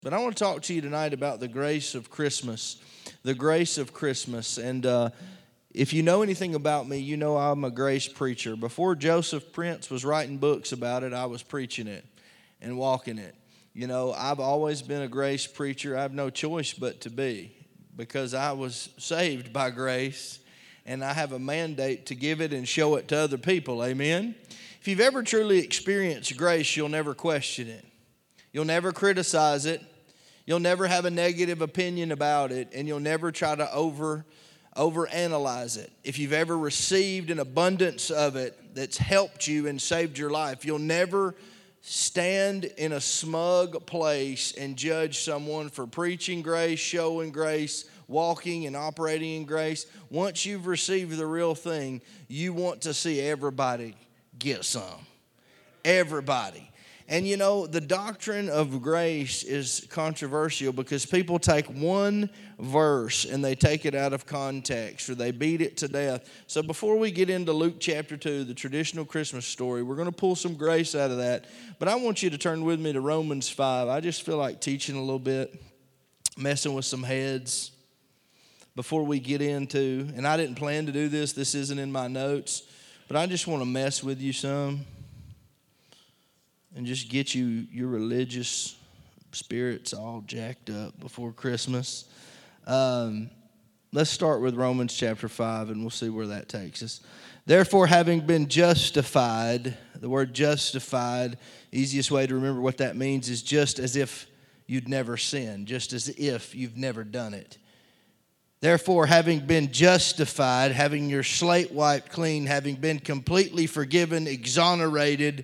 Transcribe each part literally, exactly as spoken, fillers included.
But I want to talk to you tonight about the grace of Christmas, the grace of Christmas. And uh, if you know anything about me, you know I'm a grace preacher. Before Joseph Prince was writing books about it, I was preaching it and walking it. You know, I've always been a grace preacher. I have no choice but to be, because I was saved by grace, and I have a mandate to give it and show it to other people. Amen? If you've ever truly experienced grace, you'll never question it. You'll never criticize it. You'll never have a negative opinion about it, and you'll never try to over overanalyze it. If you've ever received an abundance of it that's helped you and saved your life, you'll never stand in a smug place and judge someone for preaching grace, showing grace, walking and operating in grace. Once you've received the real thing, you want to see everybody get some. Everybody. And you know, the doctrine of grace is controversial because people take one verse and they take it out of context, or they beat it to death. So before we get into Luke chapter two, the traditional Christmas story, we're going to pull some grace out of that. But I want you to turn with me to Romans five. I just feel like teaching a little bit, messing with some heads before we get into, and I didn't plan to do this, this isn't in my notes, but I just want to mess with you some and just get you your religious spirits all jacked up before Christmas. Um, let's start with Romans chapter five, and we'll see where that takes us. Therefore, having been justified, the word justified, easiest way to remember what that means is just as if you'd never sinned, just as if you've never done it. Therefore, having been justified, having your slate wiped clean, having been completely forgiven, exonerated,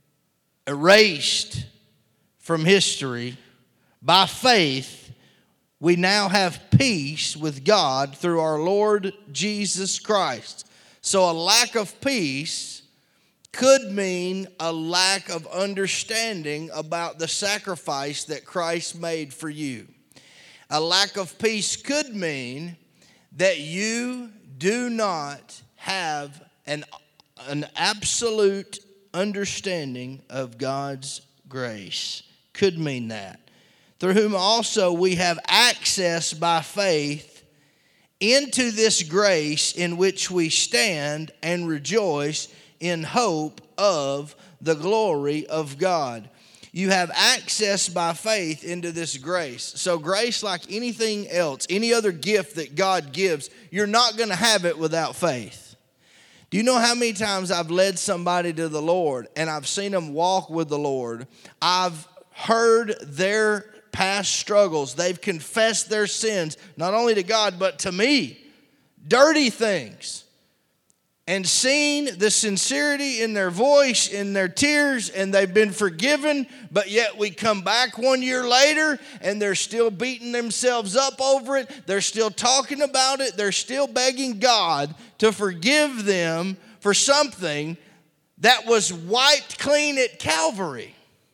erased from history, by faith, we now have peace with God through our Lord Jesus Christ. So a lack of peace could mean a lack of understanding about the sacrifice that Christ made for you. A lack of peace could mean that you do not have an, an absolute understanding of God's grace. Could mean that. Through whom also we have access by faith into this grace in which we stand and rejoice in hope of the glory of God. You have access by faith into this grace. So grace, like anything else, any other gift that God gives, you're not going to have it without faith. Do you know how many times I've led somebody to the Lord and I've seen them walk with the Lord? I've heard their past struggles. They've confessed their sins, not only to God, but to me. Dirty things. And seen the sincerity in their voice, in their tears, and they've been forgiven, but yet we come back one year later and they're still beating themselves up over it. They're still talking about it. They're still begging God to forgive them for something that was wiped clean at Calvary.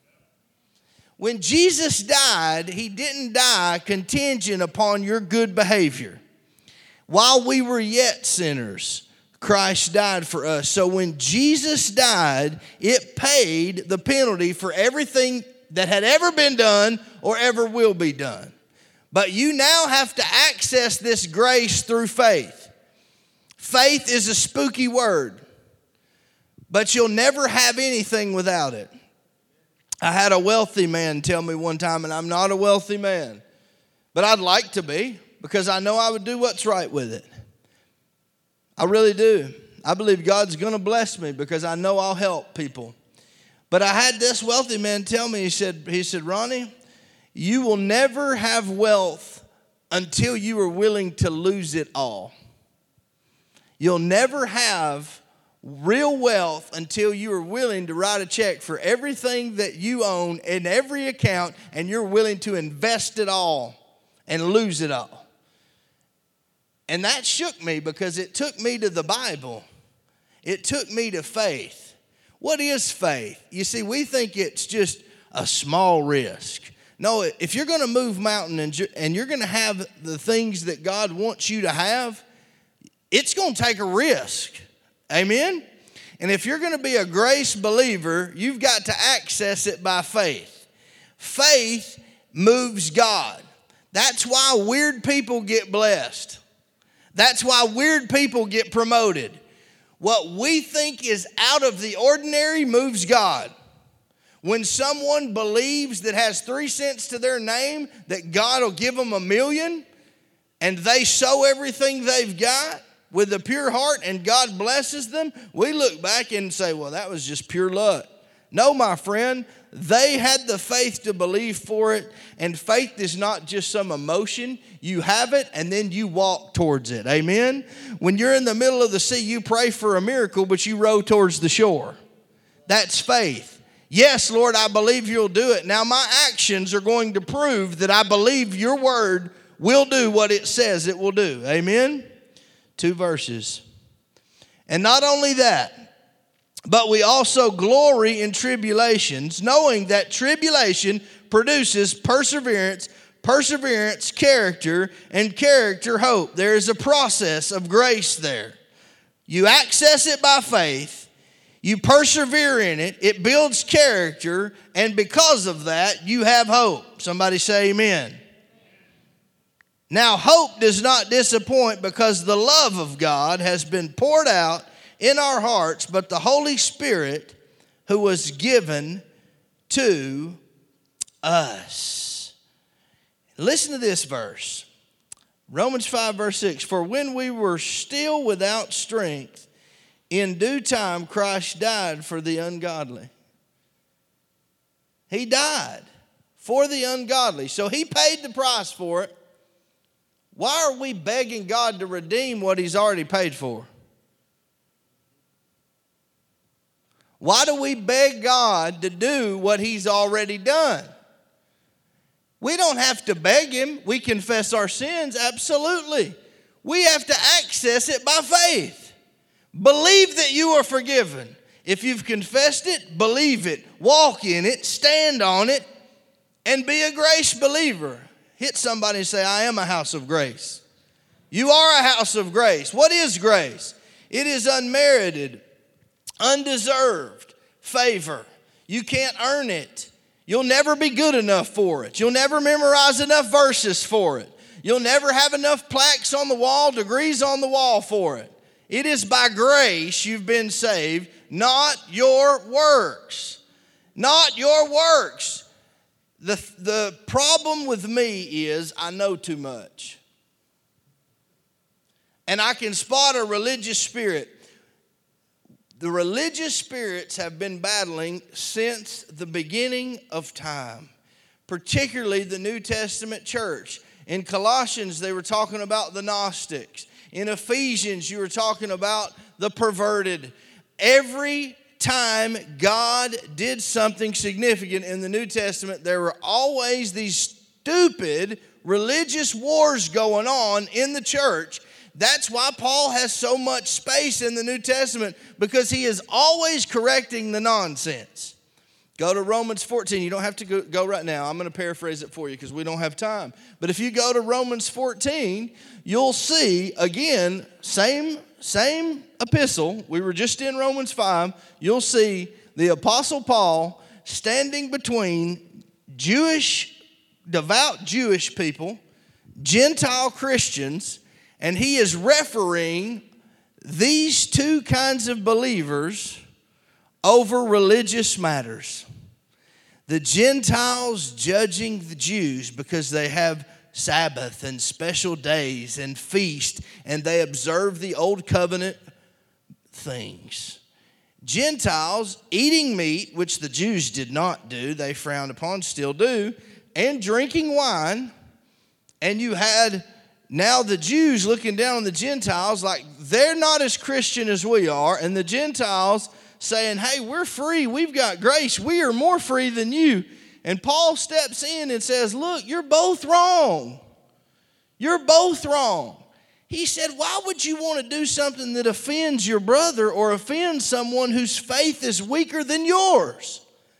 When Jesus died, he didn't die contingent upon your good behavior. While we were yet sinners, Christ died for us. So when Jesus died, it paid the penalty for everything that had ever been done or ever will be done. But you now have to access this grace through faith. Faith is a spooky word, but you'll never have anything without it. I had a wealthy man tell me one time, and I'm not a wealthy man, but I'd like to be, because I know I would do what's right with it. I really do. I believe God's going to bless me because I know I'll help people. But I had this wealthy man tell me, he said, he said, Ronnie, you will never have wealth until you are willing to lose it all. You'll never have real wealth until you are willing to write a check for everything that you own in every account, and you're willing to invest it all and lose it all. And that shook me because it took me to the Bible. It took me to faith. What is faith? You see, we think it's just a small risk. No, if you're going to move mountain and you're going to have the things that God wants you to have, it's going to take a risk. Amen? And if you're going to be a grace believer, you've got to access it by faith. Faith moves God. That's why weird people get blessed. That's why weird people get promoted. What we think is out of the ordinary moves God. When someone believes that has three cents to their name that God will give them a million, and they sow everything they've got with a pure heart and God blesses them, we look back and say, well, that was just pure luck. No, my friend, they had the faith to believe for it, and faith is not just some emotion. You have it, and then you walk towards it. Amen? When you're in the middle of the sea, you pray for a miracle, but you row towards the shore. That's faith. Yes, Lord, I believe you'll do it. Now, my actions are going to prove that I believe your word will do what it says it will do. Amen? Two verses. And not only that, but we also glory in tribulations, knowing that tribulation produces perseverance, perseverance, character, and character, hope. There is a process of grace there. You access it by faith. You persevere in it. It builds character. And because of that, you have hope. Somebody say amen. Now, hope does not disappoint because the love of God has been poured out in our hearts, but the Holy Spirit who was given to us. Listen to this verse. Romans five verse six. For when we were still without strength, in due time Christ died for the ungodly. He died for the ungodly. So he paid the price for it. Why are we begging God to redeem what he's already paid for? Why do we beg God to do what he's already done? We don't have to beg him. We confess our sins, absolutely. We have to access it by faith. Believe that you are forgiven. If you've confessed it, believe it. Walk in it, stand on it, and be a grace believer. Hit somebody and say, I am a house of grace. You are a house of grace. What is grace? It is unmerited, undeserved favor. You can't earn it. You'll never be good enough for it. You'll never memorize enough verses for it. You'll never have enough plaques on the wall, degrees on the wall for it. It is by grace you've been saved, not your works. Not your works. The, the problem with me is I know too much. And I can spot a religious spirit. The religious spirits have been battling since the beginning of time, particularly the New Testament church. In Colossians, they were talking about the Gnostics. In Ephesians, you were talking about the perverted. Every time God did something significant in the New Testament, there were always these stupid religious wars going on in the church. That's why Paul has so much space in the New Testament, because he is always correcting the nonsense. Go to Romans fourteen. You don't have to go, go right now. I'm going to paraphrase it for you because we don't have time. But if you go to Romans fourteen, you'll see, again, same, same epistle. We were just in Romans five. You'll see the Apostle Paul standing between Jewish, devout Jewish people, Gentile Christians, and he is refereeing these two kinds of believers over religious matters. The Gentiles judging the Jews because they have Sabbath and special days and feast, and they observe the old covenant things. Gentiles eating meat, which the Jews did not do, they frowned upon, still do, and drinking wine. And you had now the Jews looking down on the Gentiles like they're not as Christian as we are, and the Gentiles saying, hey, we're free, we've got grace, we are more free than you. And Paul steps in and says, look, you're both wrong. You're both wrong. He said, why would you want to do something that offends your brother or offends someone whose faith is weaker than yours?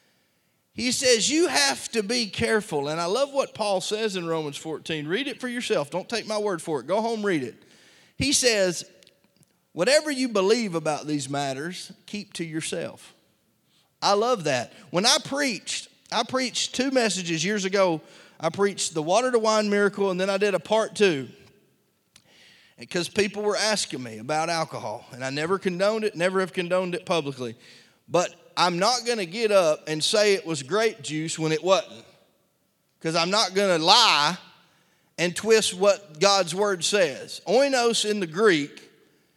He says, you have to be careful. And I love what Paul says in Romans fourteen. Read it for yourself. Don't take my word for it. Go home, read it. He says, whatever you believe about these matters, keep to yourself. I love that. When I preached, I preached two messages years ago I preached the water to wine miracle, and then I did a part two. Because people were asking me about alcohol, and I never condoned it, never have condoned it publicly. But I'm not going to get up and say it was grape juice when it wasn't. Because I'm not going to lie and twist what God's word says. Oinos in the Greek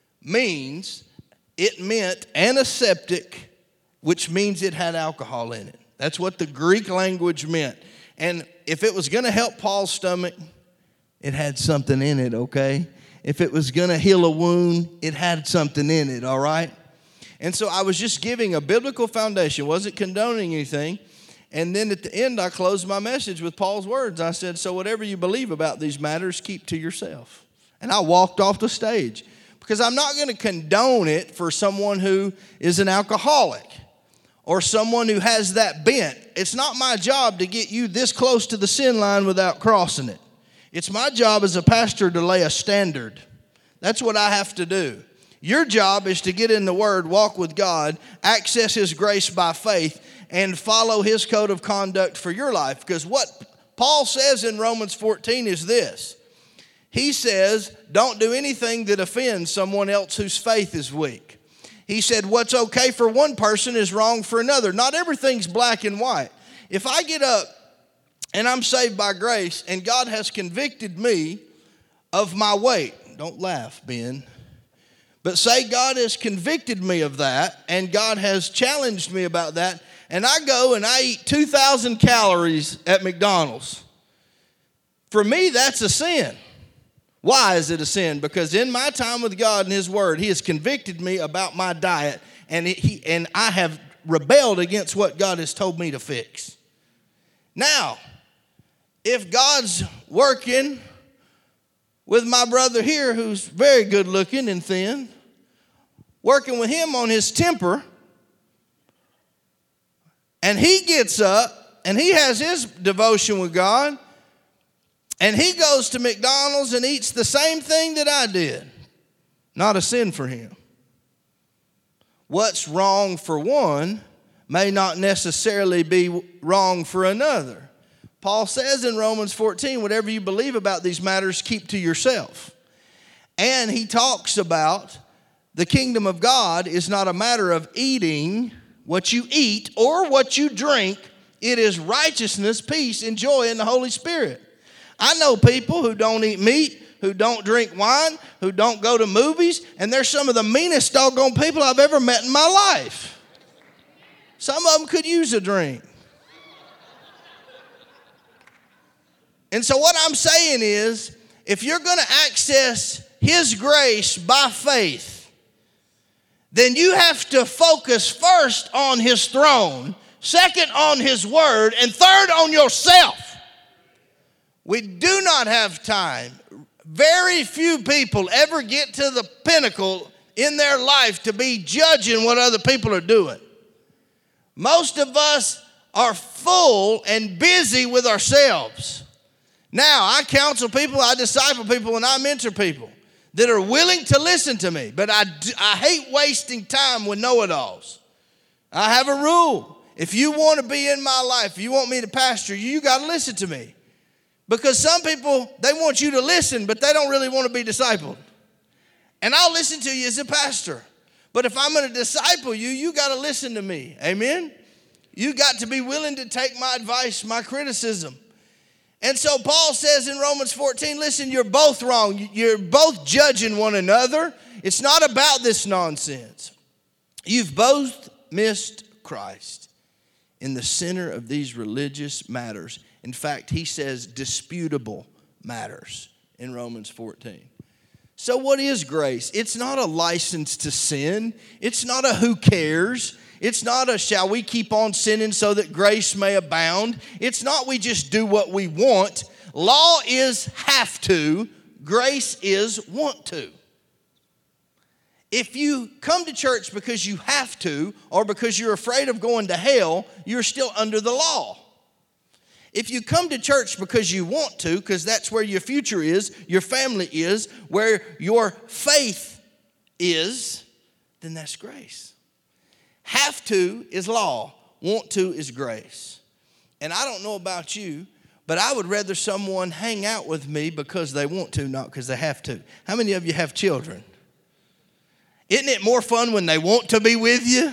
means, it meant antiseptic, which means it had alcohol in it. That's what the Greek language meant. And if it was going to help Paul's stomach, it had something in it, okay? If it was going to heal a wound, it had something in it, all right? And so I was just giving a biblical foundation, wasn't condoning anything. And then at the end, I closed my message with Paul's words. I said, so whatever you believe about these matters, keep to yourself. And I walked off the stage because I'm not going to condone it for someone who is an alcoholic or someone who has that bent. It's not my job to get you this close to the sin line without crossing it. It's my job as a pastor to lay a standard. That's what I have to do. Your job is to get in the Word, walk with God, access His grace by faith, and follow His code of conduct for your life. Because what Paul says in Romans fourteen is this. He says, don't do anything that offends someone else whose faith is weak. He said, what's okay for one person is wrong for another. Not everything's black and white. If I get up and I'm saved by grace, and God has convicted me of my weight. Don't laugh, Ben. But say God has convicted me of that, and God has challenged me about that, and I go and I eat two thousand calories at McDonald's. For me, that's a sin. Why is it a sin? Because in my time with God and His Word, He has convicted me about my diet, and, it, he, and I have rebelled against what God has told me to fix. Now, if God's working with my brother here who's very good looking and thin, working with him on his temper, and he gets up and he has his devotion with God, and he goes to McDonald's and eats the same thing that I did, not a sin for him. What's wrong for one may not necessarily be wrong for another. Paul says in Romans fourteen, whatever you believe about these matters, keep to yourself. And he talks about the kingdom of God is not a matter of eating what you eat or what you drink. It is righteousness, peace, and joy in the Holy Spirit. I know people who don't eat meat, who don't drink wine, who don't go to movies, and they're some of the meanest doggone people I've ever met in my life. Some of them could use a drink. And so what I'm saying is, if you're going to access His grace by faith, then you have to focus first on His throne, second on His word, and third on yourself. We do not have time. Very few people ever get to the pinnacle in their life to be judging what other people are doing. Most of us are full and busy with ourselves. Now, I counsel people, I disciple people, and I mentor people that are willing to listen to me. But I, I hate wasting time with know-it-alls. I have a rule. If you want to be in my life, if you want me to pastor you, you got to listen to me. Because some people, they want you to listen, but they don't really want to be discipled. And I'll listen to you as a pastor. But if I'm going to disciple you, you got to listen to me. Amen? You got to be willing to take my advice, my criticism. And so Paul says in Romans fourteen, listen, you're both wrong. You're both judging one another. It's not about this nonsense. You've both missed Christ in the center of these religious matters. In fact, he says disputable matters in Romans fourteen. So what is grace? It's not a license to sin. It's not a who cares. It's not a shall we keep on sinning so that grace may abound. It's not we just do what we want. Law is have to. Grace is want to. If you come to church because you have to or because you're afraid of going to hell, you're still under the law. If you come to church because you want to, because that's where your future is, your family is, where your faith is, then that's grace. Have to is law. Want to is grace. And I don't know about you, But I would rather someone hang out with me because they want to, not because they have to. How many of you have children? Isn't it more fun when they want to be with you?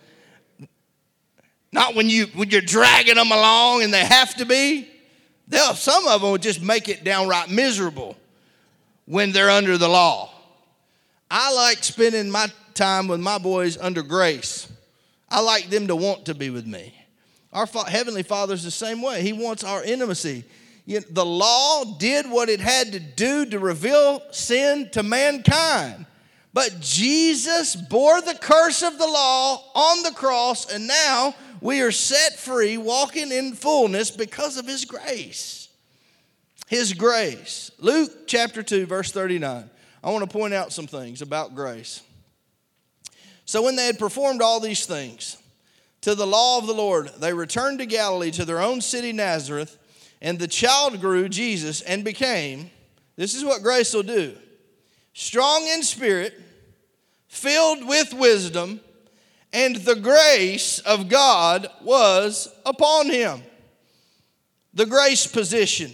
Not when, you, when you're dragging them along and they have to be. They'll, some of them will just make it downright miserable when they're under the law. I like spending my time with my boys under grace. I like them to want to be with me. Our Heavenly Father's the same way. He wants our intimacy. You know, the law did what it had to do to reveal sin to mankind. But Jesus bore the curse of the law on the cross, and now we are set free, walking in fullness because of His grace. His grace. Luke chapter two, verse thirty-nine. I want to point out some things about grace. So when they had performed all these things to the law of the Lord, they returned to Galilee, to their own city Nazareth, and the child grew, Jesus, and became, this is what grace will do, strong in spirit, filled with wisdom, and the grace of God was upon him. The grace position.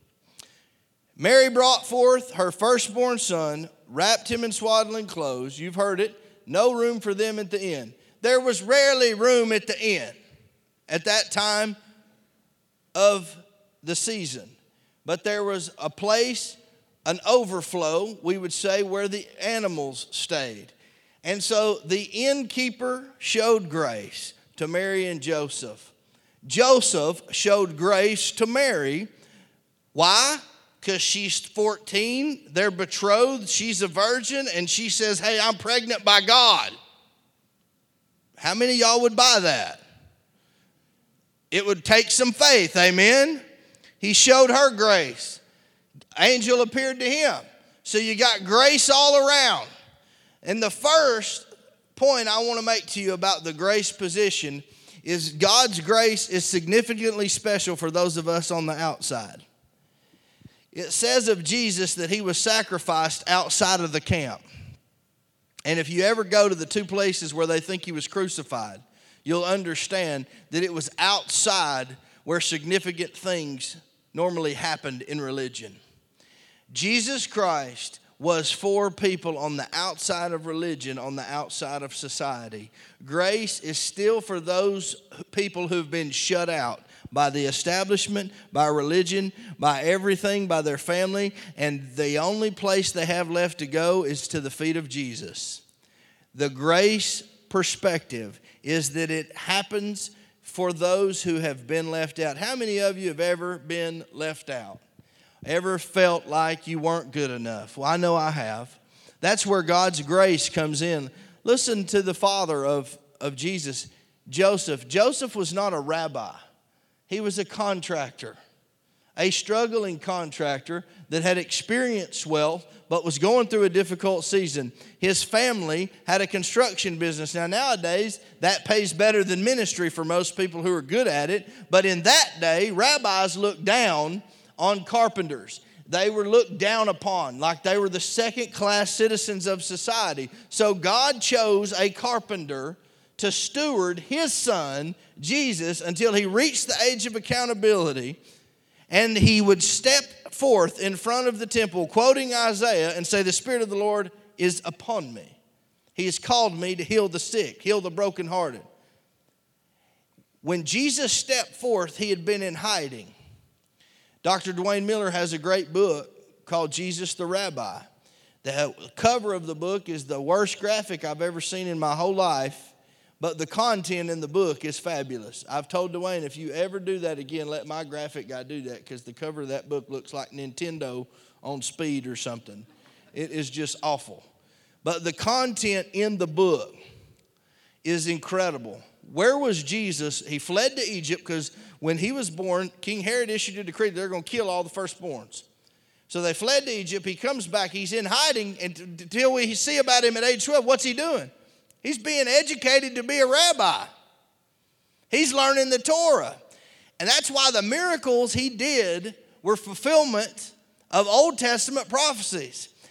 Mary brought forth her firstborn son, wrapped him in swaddling clothes. You've heard it. No room for them at the inn. There was rarely room at the inn at that time of the season. But there was a place, an overflow, we would say, where the animals stayed. And so the innkeeper showed grace to Mary and Joseph. Joseph showed grace to Mary. Why? Because she's fourteen, they're betrothed, she's a virgin, and she says, hey, I'm pregnant by God. How many of y'all would buy that? It would take some faith, amen? He showed her grace. Angel appeared to him. So you got grace all around. And the first point I want to make to you about the grace position is God's grace is significantly special for those of us on the outside. It says of Jesus that he was sacrificed outside of the camp. And if you ever go to the two places where they think he was crucified, you'll understand that it was outside where significant things normally happened in religion. Jesus Christ was for people on the outside of religion, on the outside of society. Grace is still for those people who've been shut out by the establishment, by religion, by everything, by their family, and the only place they have left to go is to the feet of Jesus. The grace perspective is that it happens for those who have been left out. How many of you have ever been left out? Ever felt like you weren't good enough? Well, I know I have. That's where God's grace comes in. Listen to the father of, of Jesus, Joseph. Joseph was not a rabbi. He was a contractor, a struggling contractor that had experienced wealth but was going through a difficult season. His family had a construction business. Now, nowadays, that pays better than ministry for most people who are good at it. But in that day, rabbis looked down on carpenters. They were looked down upon like they were the second-class citizens of society. So God chose a carpenter to steward his son, Jesus, until he reached the age of accountability, and he would step forth in front of the temple, quoting Isaiah, and say, the Spirit of the Lord is upon me. He has called me to heal the sick, heal the brokenhearted. When Jesus stepped forth, he had been in hiding. Doctor Dwayne Miller has a great book called Jesus the Rabbi. The cover of the book is the worst graphic I've ever seen in my whole life. But the content in the book is fabulous. I've told Dwayne, if you ever do that again, let my graphic guy do that, because the cover of that book looks like Nintendo on speed or something. It is just awful. But the content in the book is incredible. Where was Jesus? He fled to Egypt because when he was born, King Herod issued a decree that they're going to kill all the firstborns. So they fled to Egypt. He comes back. He's in hiding until we see about him at age twelve. What's he doing? He's being educated to be a rabbi. He's learning the Torah. And that's why the miracles he did were fulfillment of Old Testament prophecies.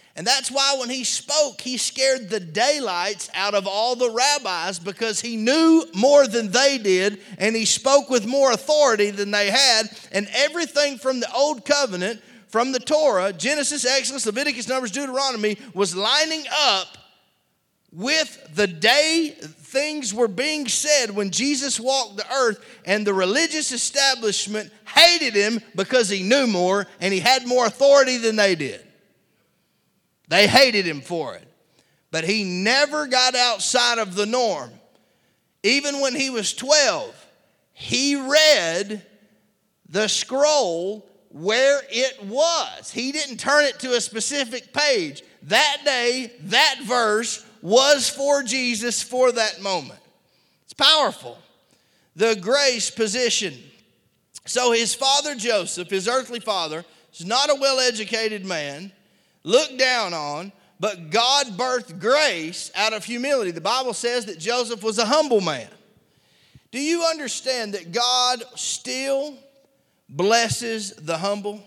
And that's why when he spoke, he scared the daylights out of all the rabbis, because he knew more than they did, and he spoke with more authority than they had. And everything from the Old Covenant, from the Torah, Genesis, Exodus, Leviticus, Numbers, Deuteronomy, was lining up with the day things were being said when Jesus walked the earth, and the religious establishment hated him because he knew more and he had more authority than they did. They hated him for it. But he never got outside of the norm. Even when he was twelve, he read the scroll where it was. He didn't turn it to a specific page. That day, that verse was for Jesus for that moment. It's powerful. The grace position. So his father Joseph, his earthly father, is not a well-educated man, looked down on, but God birthed grace out of humility. The Bible says that Joseph was a humble man. Do you understand that God still blesses the humble?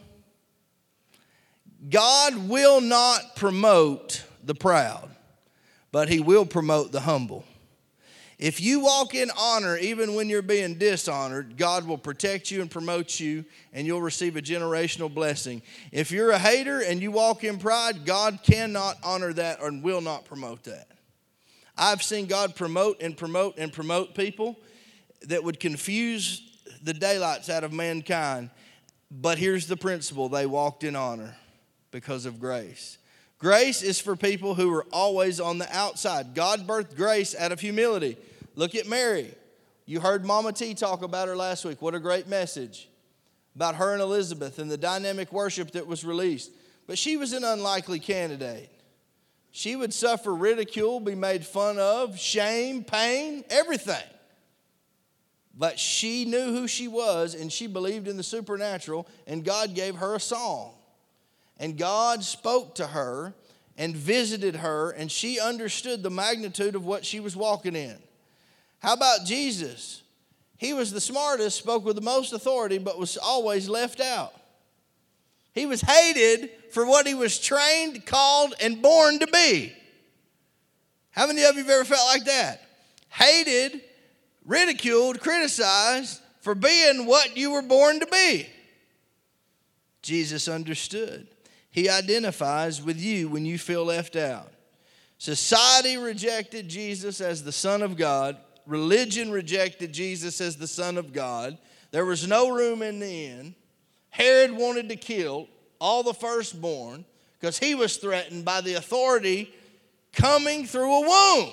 God will not promote the proud, but he will promote the humble. If you walk in honor even when you're being dishonored, God will protect you and promote you, and you'll receive a generational blessing. If you're a hater and you walk in pride, God cannot honor that and will not promote that. I've seen God promote and promote and promote people that would confuse the daylights out of mankind. But here's the principle: they walked in honor because of grace. Grace is for people who are always on the outside. God birthed grace out of humility. Look at Mary. You heard Mama T talk about her last week. What a great message about her and Elizabeth and the dynamic worship that was released. But she was an unlikely candidate. She would suffer ridicule, be made fun of, shame, pain, everything. But she knew who she was, and she believed in the supernatural, and God gave her a song. And God spoke to her and visited her, and she understood the magnitude of what she was walking in. How about Jesus? He was the smartest, spoke with the most authority, but was always left out. He was hated for what he was trained, called, and born to be. How many of you have ever felt like that? Hated, ridiculed, criticized for being what you were born to be. Jesus understood. He identifies with you when you feel left out. Society rejected Jesus as the Son of God. Religion rejected Jesus as the Son of God. There was no room in the inn. Herod wanted to kill all the firstborn because he was threatened by the authority coming through a womb.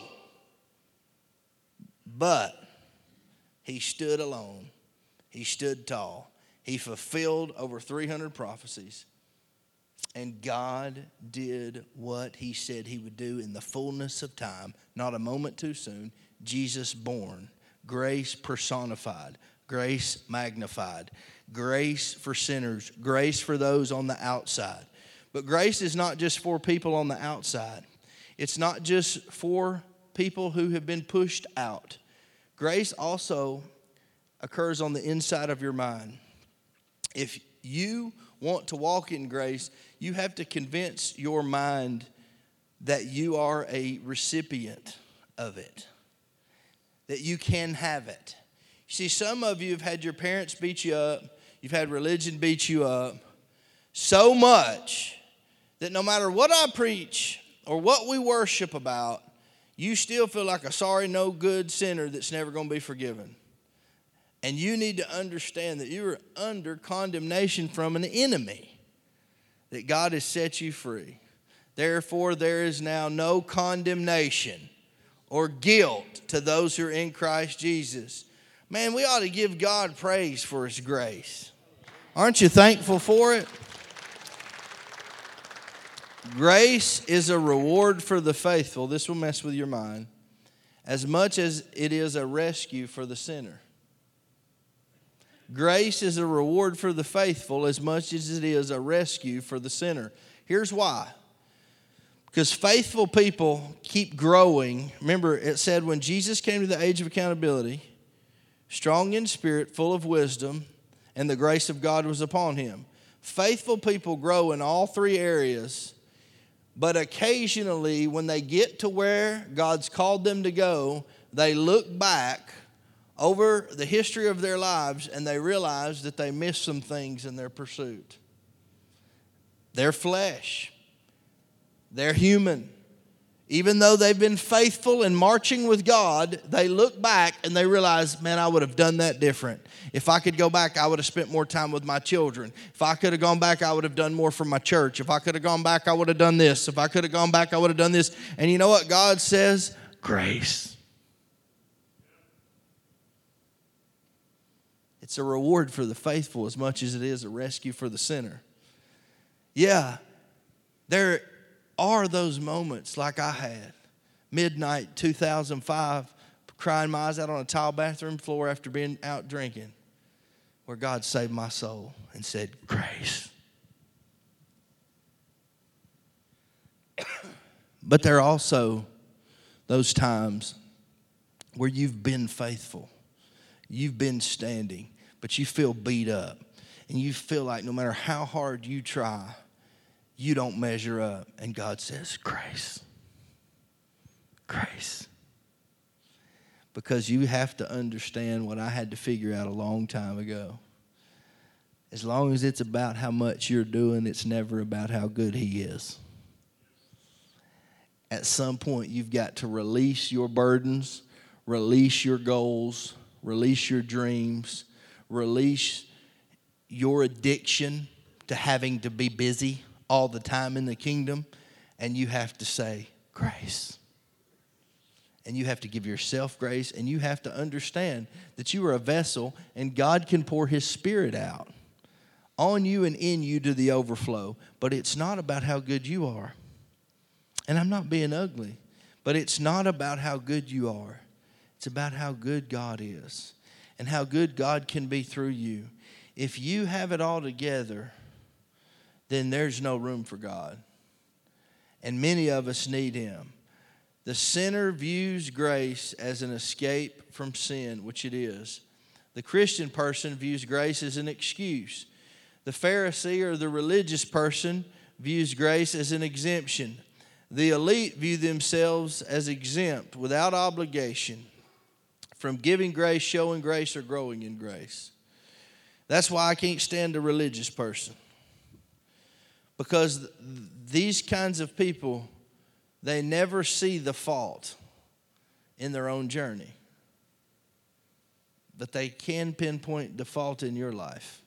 But he stood alone. He stood tall. He fulfilled over three hundred prophecies. And God did what he said he would do in the fullness of time, not a moment too soon. Jesus born, grace personified, grace magnified, grace for sinners, grace for those on the outside. But grace is not just for people on the outside. It's not just for people who have been pushed out. Grace also occurs on the inside of your mind. If you want to walk in grace, you have to convince your mind that you are a recipient of it, that you can have it. You see, some of you have had your parents beat you up, you've had religion beat you up so much that no matter what I preach or what we worship about, you still feel like a sorry, no good sinner that's never going to be forgiven. And you need to understand that you are under condemnation from an enemy, that God has set you free. Therefore, there is now no condemnation or guilt to those who are in Christ Jesus. Man, we ought to give God praise for his grace. Aren't you thankful for it? Grace is a reward for the faithful. This will mess with your mind. As much as it is a rescue for the sinner. Grace is a reward for the faithful as much as it is a rescue for the sinner. Here's why. Because faithful people keep growing. Remember, it said when Jesus came to the age of accountability, strong in spirit, full of wisdom, and the grace of God was upon him. Faithful people grow in all three areas But occasionally, when they get to where God's called them to go, they look back over the history of their lives and they realize that they missed some things in their pursuit. They're flesh. They're human. Even though they've been faithful in marching with God, they look back and they realize, man, I would have done that different. If I could go back, I would have spent more time with my children. If I could have gone back, I would have done more for my church. If I could have gone back, I would have done this. If I could have gone back, I would have done this. And you know what God says? Grace. It's a reward for the faithful as much as it is a rescue for the sinner. Yeah, there are those moments like I had. Midnight two thousand five, crying my eyes out on a tile bathroom floor after being out drinking, where God saved my soul and said, grace. But there are also those times where you've been faithful. You've been standing, but you feel beat up. And you feel like no matter how hard you try, you don't measure up. And God says, grace. Grace. Because you have to understand what I had to figure out a long time ago. As long as it's about how much you're doing, it's never about how good He is. At some point, you've got to release your burdens, release your goals, release your dreams, release your addiction to having to be busy all the time in the kingdom, and you have to say, grace. And you have to give yourself grace, and you have to understand that you are a vessel, and God can pour His Spirit out on you and in you to the overflow. But it's not about how good you are. And I'm not being ugly, but it's not about how good you are. It's about how good God is and how good God can be through you. If you have it all together, then there's no room for God. And many of us need Him. The sinner views grace as an escape from sin, which it is. The Christian person views grace as an excuse. The Pharisee or the religious person views grace as an exemption. The elite view themselves as exempt, without obligation, from giving grace, showing grace, or growing in grace. That's why I can't stand a religious person. Because these kinds of people, they never see the fault in their own journey. But they can pinpoint the fault in your life.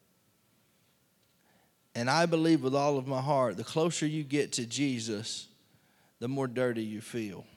And I believe with all of my heart, the closer you get to Jesus, the more dirty you feel.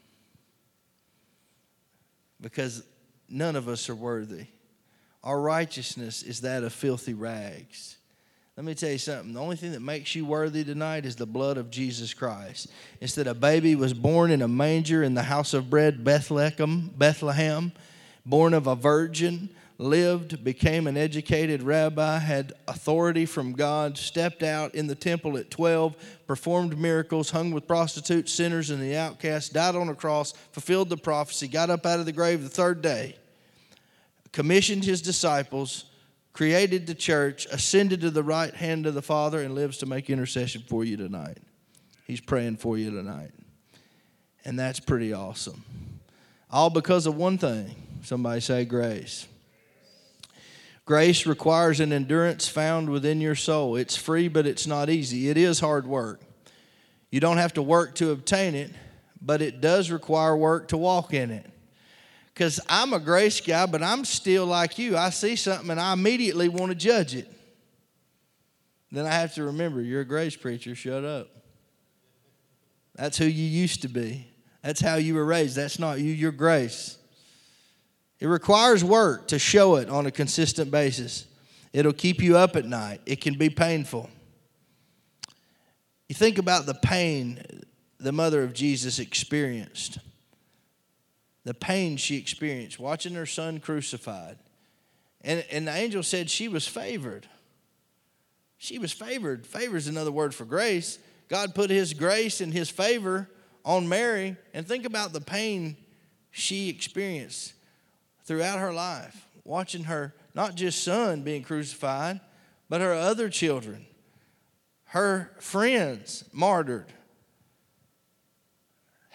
Because none of us are worthy. Our righteousness is that of filthy rags. Let me tell you something. The only thing that makes you worthy tonight is the blood of Jesus Christ. It's that a baby was born in a manger in the house of bread, Bethlehem, Bethlehem, born of a virgin, lived, became an educated rabbi, had authority from God, stepped out in the temple at twelve, performed miracles, hung with prostitutes, sinners, and the outcasts, died on a cross, fulfilled the prophecy, got up out of the grave the third day, commissioned His disciples, created the church, ascended to the right hand of the Father, and lives to make intercession for you tonight. He's praying for you tonight. And that's pretty awesome. All because of one thing. Somebody say grace. Grace requires an endurance found within your soul. It's free, but it's not easy. It is hard work. You don't have to work to obtain it, but it does require work to walk in it. Because I'm a grace guy, but I'm still like you. I see something and I immediately want to judge it. Then I have to remember, you're a grace preacher, shut up. That's who you used to be. That's how you were raised. That's not you, you're grace. It requires work to show it on a consistent basis. It'll keep you up at night. It can be painful. You think about the pain the mother of Jesus experienced. The pain she experienced watching her son crucified. And, and the angel said she was favored. She was favored. Favor is another word for grace. God put His grace and His favor on Mary. And think about the pain she experienced throughout her life, watching her, not just son being crucified, but her other children, her friends martyred,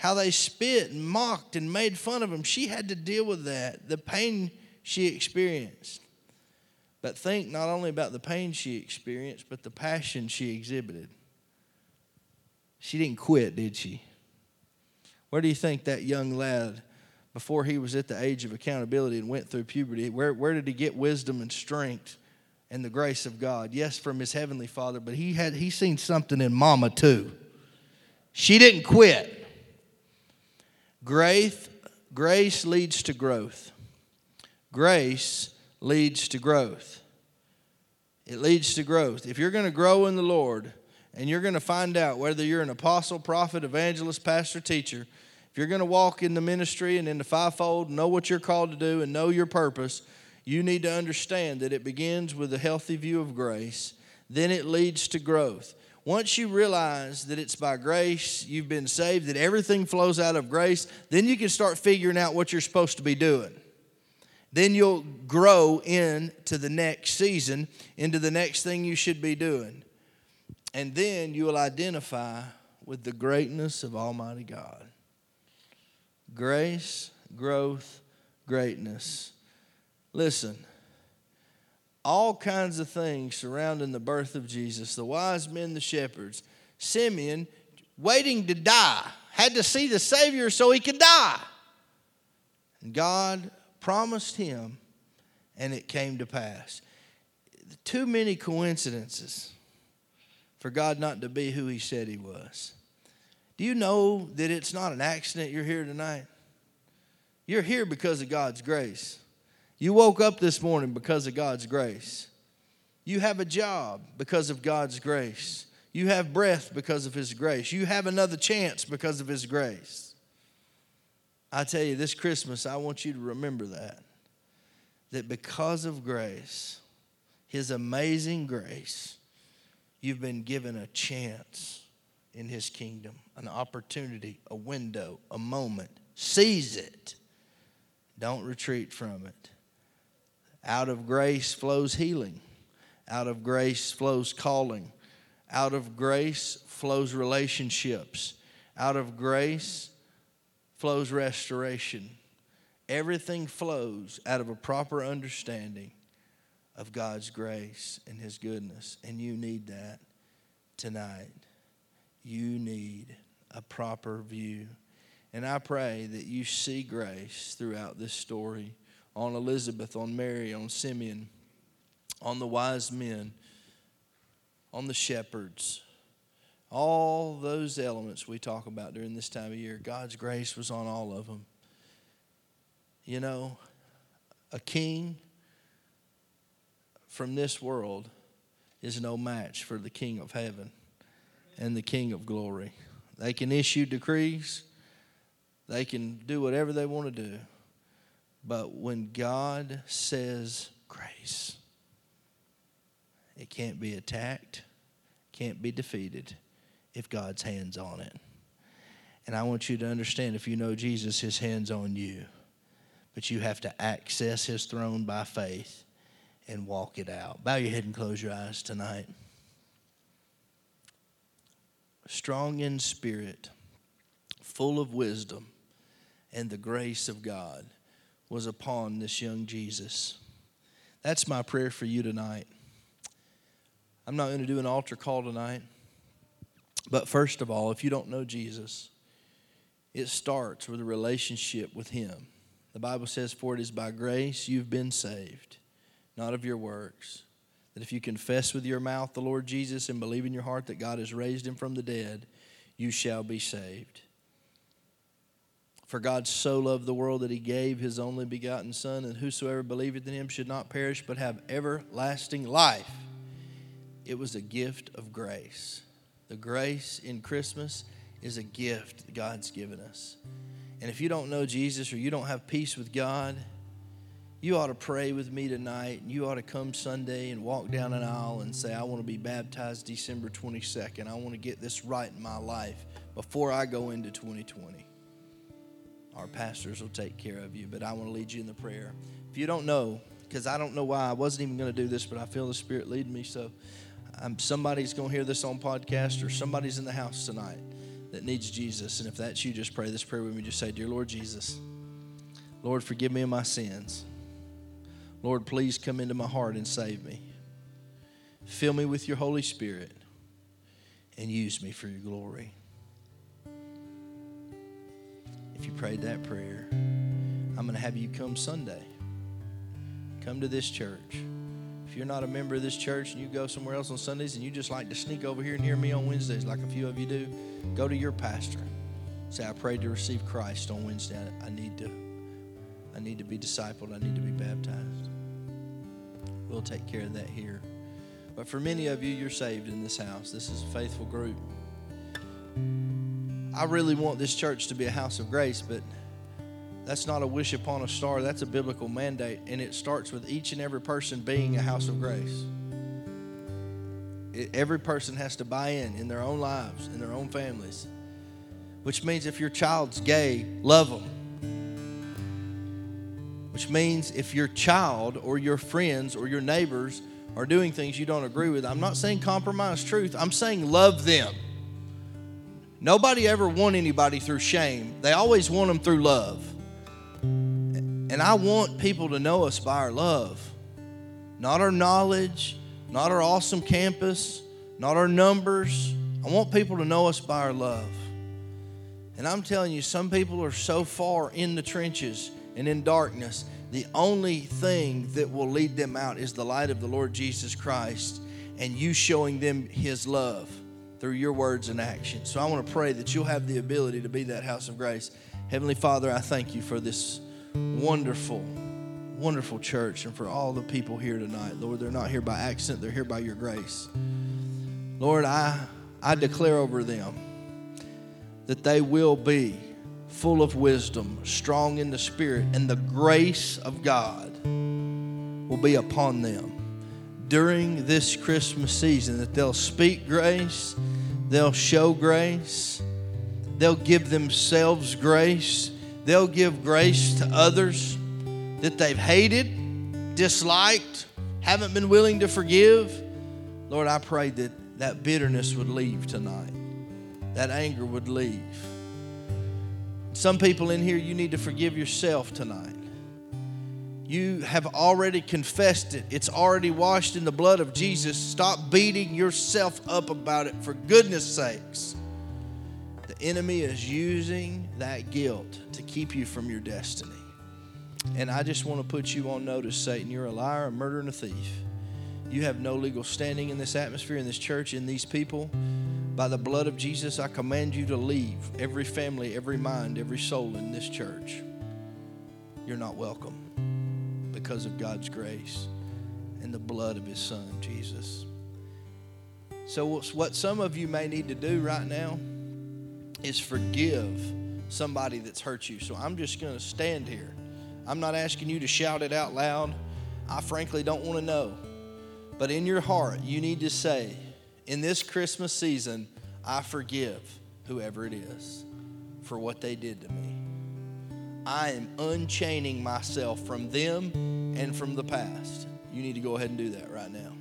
how they spit and mocked and made fun of him. She had to deal with that, the pain she experienced. But think not only about the pain she experienced, but the passion she exhibited. She didn't quit, did she? Where do you think that young lad, before he was at the age of accountability and went through puberty, where, where did he get wisdom and strength and the grace of God? Yes, from his heavenly Father, but he had he seen something in Mama too. She didn't quit. Grace, grace leads to growth. Grace leads to growth. It leads to growth. If you're going to grow in the Lord and you're going to find out whether you're an apostle, prophet, evangelist, pastor, teacher, if you're going to walk in the ministry and in the fivefold, know what you're called to do and know your purpose, you need to understand that it begins with a healthy view of grace. Then it leads to growth. Once you realize that it's by grace, you've been saved, that everything flows out of grace, then you can start figuring out what you're supposed to be doing. Then you'll grow into the next season, into the next thing you should be doing. And then you will identify with the greatness of Almighty God. Grace, growth, greatness. Listen. All kinds of things surrounding the birth of Jesus. The wise men, the shepherds. Simeon, waiting to die, had to see the Savior so he could die. And God promised him, and it came to pass. Too many coincidences for God not to be who he said he was. Do you know that it's not an accident you're here tonight? You're here because of God's grace. You woke up this morning because of God's grace. You have a job because of God's grace. You have breath because of his grace. You have another chance because of his grace. I tell you, this Christmas, I want you to remember that. That because of grace, his amazing grace, you've been given a chance in his kingdom, an opportunity, a window, a moment. Seize it. Don't retreat from it. Out of grace flows healing. Out of grace flows calling. Out of grace flows relationships. Out of grace flows restoration. Everything flows out of a proper understanding of God's grace and his goodness. And you need that tonight. You need a proper view. And I pray that you see grace throughout this story. On Elizabeth, on Mary, on Simeon, on the wise men, on the shepherds. All those elements we talk about during this time of year, God's grace was on all of them. You know, a king from this world is no match for the King of heaven and the King of glory. They can issue decrees. They can do whatever they want to do. But when God says grace, it can't be attacked, can't be defeated if God's hand's on it. And I want you to understand, if you know Jesus, his hand's on you. But you have to access his throne by faith and walk it out. Bow your head and close your eyes tonight. Strong in spirit, full of wisdom and the grace of God was upon this young Jesus. That's my prayer for you tonight. I'm not going to do an altar call tonight. But first of all, if you don't know Jesus, it starts with a relationship with him. The Bible says, for it is by grace you've been saved, not of your works. That if you confess with your mouth the Lord Jesus and believe in your heart that God has raised him from the dead, you shall be saved. For God so loved the world that he gave his only begotten Son, and whosoever believeth in him should not perish but have everlasting life. It was a gift of grace. The grace in Christmas is a gift that God's given us. And if you don't know Jesus or you don't have peace with God, you ought to pray with me tonight. And you ought to come Sunday and walk down an aisle and say, I want to be baptized December twenty-second. I want to get this right in my life before I go into twenty twenty. Our pastors will take care of you, but I want to lead you in the prayer. If you don't know, because I don't know why, I wasn't even going to do this, but I feel the Spirit leading me. So um, somebody's going to hear this on podcast or somebody's in the house tonight that needs Jesus. And if that's you, just pray this prayer with me. Just say, Dear Lord Jesus, Lord, forgive me of my sins. Lord, please come into my heart and save me. Fill me with your Holy Spirit and use me for your glory. If you prayed that prayer, I'm going to have you come Sunday. Come to this church. If you're not a member of this church and you go somewhere else on Sundays and you just like to sneak over here and hear me on Wednesdays like a few of you do, go to your pastor. Say, I prayed to receive Christ on Wednesday. I need to, I need to be discipled. I need to be baptized. We'll take care of that here. But for many of you, you're saved in this house. This is a faithful group. I really want this church to be a house of grace, but that's not a wish upon a star. That's a biblical mandate, and it starts with each and every person being a house of grace. It, every person has to buy in in their own lives, in their own families, which means if your child's gay, love them. Which means if your child or your friends or your neighbors are doing things you don't agree with, I'm not saying compromise truth. I'm saying love them. Nobody ever won anybody through shame. They always won them through love. And I want people to know us by our love. Not our knowledge, not our awesome campus, not our numbers. I want people to know us by our love. And I'm telling you, some people are so far in the trenches and in darkness, the only thing that will lead them out is the light of the Lord Jesus Christ and you showing them his love through your words and actions. So I want to pray that you'll have the ability to be that house of grace. Heavenly Father, I thank you for this wonderful, wonderful church and for all the people here tonight. Lord, they're not here by accident. They're here by your grace. Lord, I, I declare over them that they will be full of wisdom, strong in the Spirit, and the grace of God will be upon them during this Christmas season, that they'll speak grace, they'll show grace, they'll give themselves grace, they'll give grace to others that they've hated, disliked, haven't been willing to forgive. Lord, I pray that that bitterness would leave tonight, that anger would leave. Some people in here, you need to forgive yourself tonight. You have already confessed it. It's already washed in the blood of Jesus. Stop beating yourself up about it, for goodness sakes. The enemy is using that guilt to keep you from your destiny. And I just want to put you on notice, Satan. You're a liar, a murderer, and a thief. You have no legal standing in this atmosphere, in this church, in these people. By the blood of Jesus, I command you to leave every family, every mind, every soul in this church. You're not welcome because of God's grace and the blood of his Son, Jesus. So what some of you may need to do right now is forgive somebody that's hurt you. So I'm just going to stand here. I'm not asking you to shout it out loud. I frankly don't want to know. But in your heart, you need to say, in this Christmas season, I forgive whoever it is for what they did to me. I am unchaining myself from them and from the past. You need to go ahead and do that right now.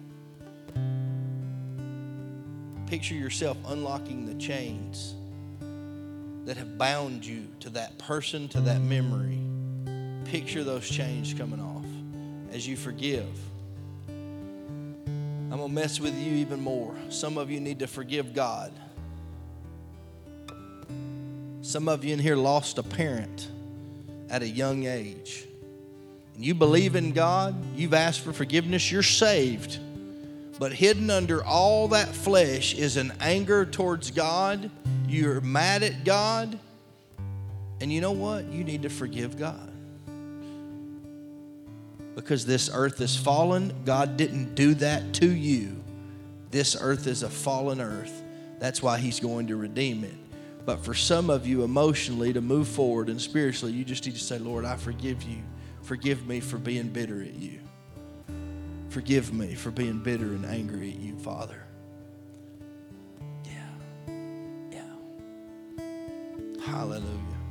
Picture yourself unlocking the chains that have bound you to that person, to that memory. Picture those chains coming off as you forgive. I'm going to mess with you even more. Some of you need to forgive God. Some of you in here lost a parent at a young age. And you believe in God. You've asked for forgiveness. You're saved. But hidden under all that flesh is an anger towards God. You're mad at God. And you know what? You need to forgive God. Because this earth is fallen. God didn't do that to you. This earth is a fallen earth. That's why he's going to redeem it. But for some of you emotionally to move forward and spiritually, you just need to say, Lord, I forgive you. Forgive me for being bitter at you. Forgive me for being bitter and angry at you, Father. Yeah. Yeah. Hallelujah.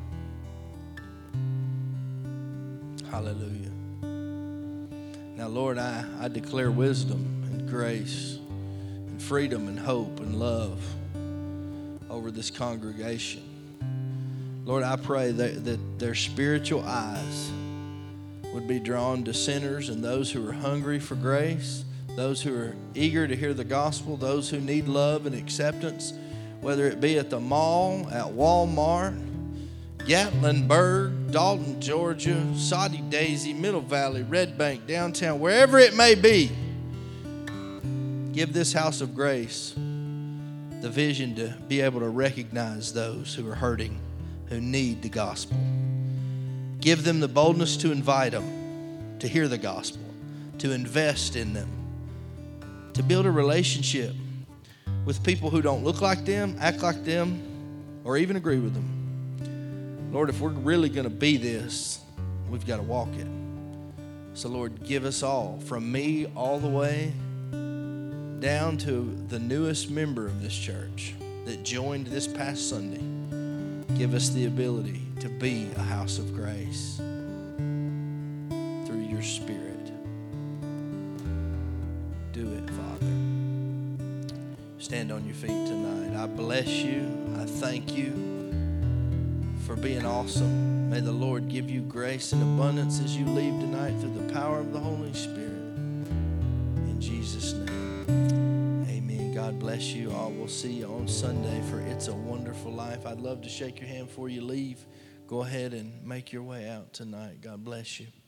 Hallelujah. Now, Lord, I, I declare wisdom and grace and freedom and hope and love over this congregation. Lord, I pray that, that their spiritual eyes would be drawn to sinners and those who are hungry for grace, those who are eager to hear the gospel, those who need love and acceptance, whether it be at the mall, at Walmart, Gatlinburg, Dalton, Georgia, Soddy Daisy, Middle Valley, Red Bank, downtown, wherever it may be. Give this house of grace the vision to be able to recognize those who are hurting, who need the gospel. Give them the boldness to invite them to hear the gospel, to invest in them, to build a relationship with people who don't look like them, act like them, or even agree with them. Lord, if we're really going to be this, we've got to walk it. So, Lord, give us all, from me all the way down to the newest member of this church that joined this past Sunday. Give us the ability to be a house of grace through your Spirit. Do it, Father. Stand on your feet tonight. I bless you. I thank you for being awesome. May the Lord give you grace and abundance as you leave tonight through the power of the Holy Spirit. In Jesus' name, amen. God bless you all. We'll see you on Sunday for It's a Wonderful Life. I'd love to shake your hand before you leave. Go ahead and make your way out tonight. God bless you.